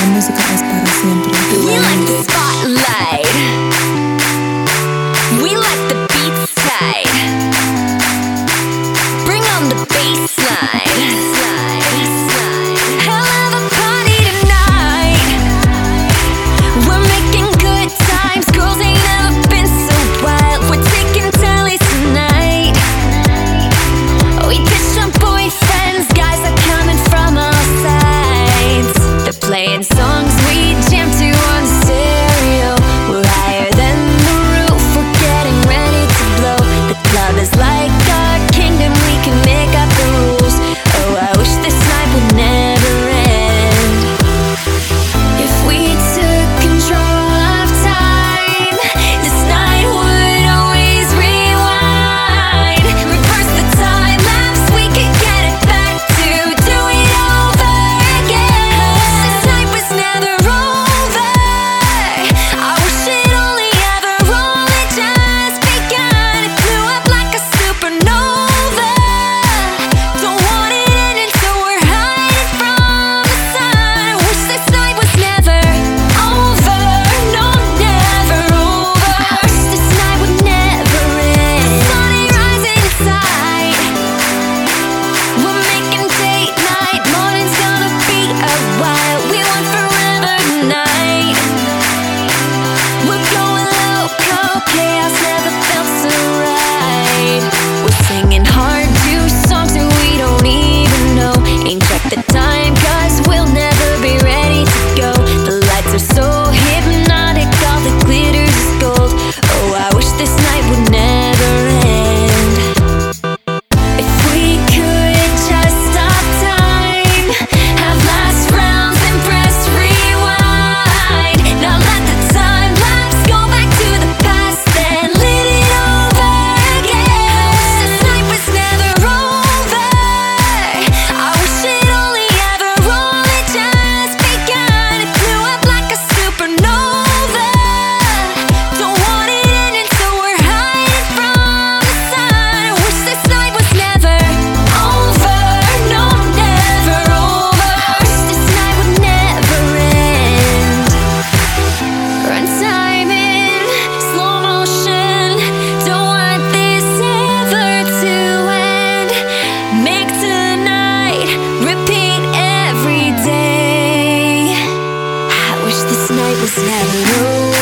música es para siempre. We like the spotlight. We like the beats tight. Bring on the bassline. Hell of a party tonight. We're making good times. Girls ain't never been so wild. We're taking tellies tonight. We ditched our boyfriends. Guys are coming from all sides. They're playing songs we jam to on stereo. We're higher than the roof. We're getting ready to blow. The club is like our kingdom. We can make up the rules. Oh, I wish this night would never end. If we took control of time, this night would always rewind. Reverse the time lapse, we could get it back to do it over again. This night was never over. I wish it only ever only just begun. It blew up like a supernova. Don't want it ending, so we're hiding from the sun. I wish this night was never over. No, never over. I wish this night would never end. The sun ain't rising inside. We're making date night. Morning's gonna be a while. We want forever tonight. We're going loco. Chaos never felt so right. We're singing hard to songs that we don't even know. Ain't check the time, cause we'll never be ready to go. The lights are so hypnotic, all that glitters is gold. Oh, I wish this night would never end. If we could just stop time, have last rounds and press rewind. Now let the time lapse, go back to the past and live it over again. This night was never over. I wish it only ever only just begun. It blew up like a supernova. Don't want it ending, so we're hiding from the sun. I wish this night was never over. No, never over. I wish this night would never end. Run time in slow motion. Don't want this ever to end. Make tonight repeat every day. I wish this night was never over.